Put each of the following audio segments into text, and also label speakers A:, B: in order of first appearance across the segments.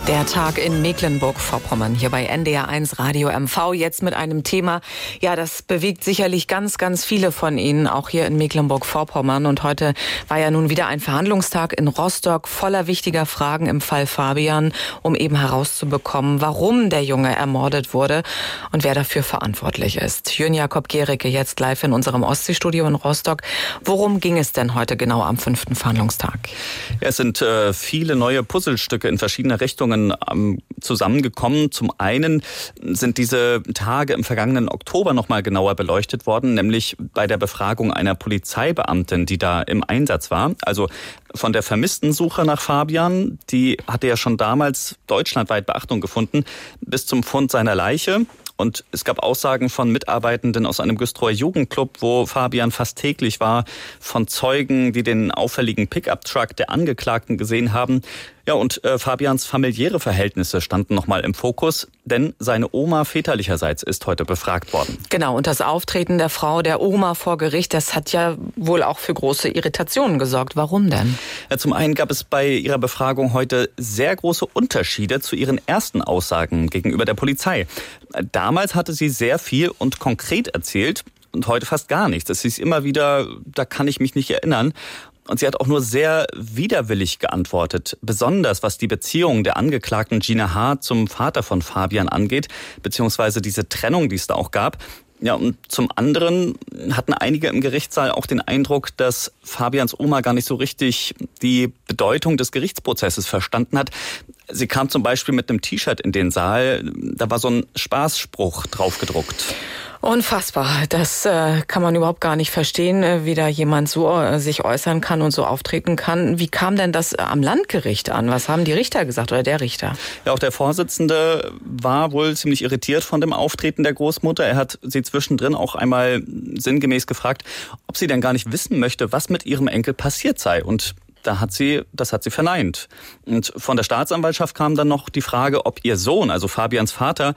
A: Der Tag in Mecklenburg-Vorpommern, hier bei NDR1 Radio MV, jetzt mit einem Thema, ja, das bewegt sicherlich ganz, ganz viele von Ihnen, auch hier in Mecklenburg-Vorpommern. Und heute war ja nun wieder ein Verhandlungstag in Rostock voller wichtiger Fragen im Fall Fabian, um eben herauszubekommen, warum der Junge ermordet wurde und wer dafür verantwortlich ist. Jürgen Jakob Gericke jetzt live in unserem Ostseestudio in Rostock. Worum ging es denn heute genau am 5. Verhandlungstag?
B: Ja, es sind viele neue Puzzlestücke in verschiedene Richtungen zusammengekommen. Zum einen sind diese Tage im vergangenen Oktober noch mal genauer beleuchtet worden, nämlich bei der Befragung einer Polizeibeamtin, die da im Einsatz war. Also von der vermissten Suche nach Fabian, die hatte ja schon damals deutschlandweit Beachtung gefunden, bis zum Fund seiner Leiche. Und es gab Aussagen von Mitarbeitenden aus einem Güstrower Jugendclub, wo Fabian fast täglich war, von Zeugen, die den auffälligen Pickup-Truck der Angeklagten gesehen haben. Ja, und Fabians familiäre Verhältnisse standen nochmal im Fokus, denn seine Oma väterlicherseits ist heute befragt worden.
A: Genau, und das Auftreten der Frau, der Oma vor Gericht, das hat ja wohl auch für große Irritationen gesorgt. Warum denn?
B: Ja, zum einen gab es bei ihrer Befragung heute sehr große Unterschiede zu ihren ersten Aussagen gegenüber der Polizei. Damals hatte sie sehr viel und konkret erzählt und heute fast gar nichts. Es hieß immer wieder, da kann ich mich nicht erinnern. Und sie hat auch nur sehr widerwillig geantwortet, besonders was die Beziehung der Angeklagten Gina H. zum Vater von Fabian angeht, beziehungsweise diese Trennung, die es da auch gab. Ja, und zum anderen hatten einige im Gerichtssaal auch den Eindruck, dass Fabians Oma gar nicht so richtig die Bedeutung des Gerichtsprozesses verstanden hat. Sie kam zum Beispiel mit einem T-Shirt in den Saal, da war so ein Spaßspruch drauf gedruckt.
A: Unfassbar. Das kann man überhaupt gar nicht verstehen, wie da jemand so sich äußern kann und so auftreten kann. Wie kam denn das am Landgericht an? Was haben die Richter gesagt oder der Richter?
B: Ja, auch der Vorsitzende war wohl ziemlich irritiert von dem Auftreten der Großmutter. Er hat sie zwischendrin auch einmal sinngemäß gefragt, ob sie denn gar nicht wissen möchte, was mit ihrem Enkel passiert sei. Und das hat sie verneint. Und von der Staatsanwaltschaft kam dann noch die Frage, ob ihr Sohn, also Fabians Vater,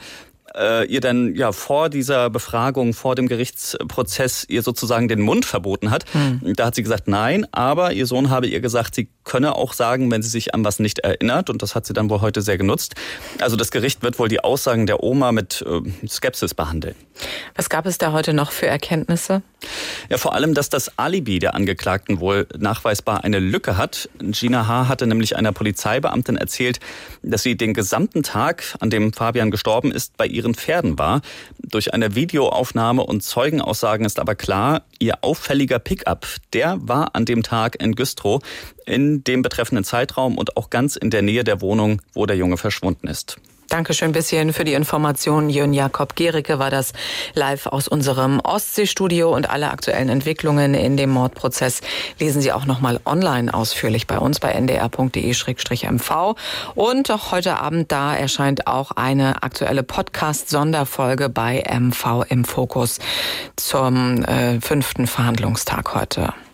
B: ihr dann ja vor dieser Befragung, vor dem Gerichtsprozess ihr sozusagen den Mund verboten hat. Da hat sie gesagt, nein, aber ihr Sohn habe ihr gesagt, sie könne auch sagen, wenn sie sich an was nicht erinnert. Und das hat sie dann wohl heute sehr genutzt. Also das Gericht wird wohl die Aussagen der Oma mit Skepsis behandeln.
A: Was gab es da heute noch für Erkenntnisse?
B: Ja, vor allem, dass das Alibi der Angeklagten wohl nachweisbar eine Lücke hat. Gina H. hatte nämlich einer Polizeibeamtin erzählt, dass sie den gesamten Tag, an dem Fabian gestorben ist, bei ihren Pferden war. Durch eine Videoaufnahme und Zeugenaussagen ist aber klar, ihr auffälliger Pickup, der war an dem Tag in Güstrow, in dem betreffenden Zeitraum und auch ganz in der Nähe der Wohnung, wo der Junge verschwunden ist.
A: Dankeschön bis hierhin für die Informationen. Jürgen Jakob Gericke war das live aus unserem Ostseestudio, und alle aktuellen Entwicklungen in dem Mordprozess lesen Sie auch nochmal online ausführlich bei uns bei ndr.de/mv. Und auch heute Abend, da erscheint auch eine aktuelle Podcast-Sonderfolge bei MV im Fokus zum 5. Verhandlungstag heute.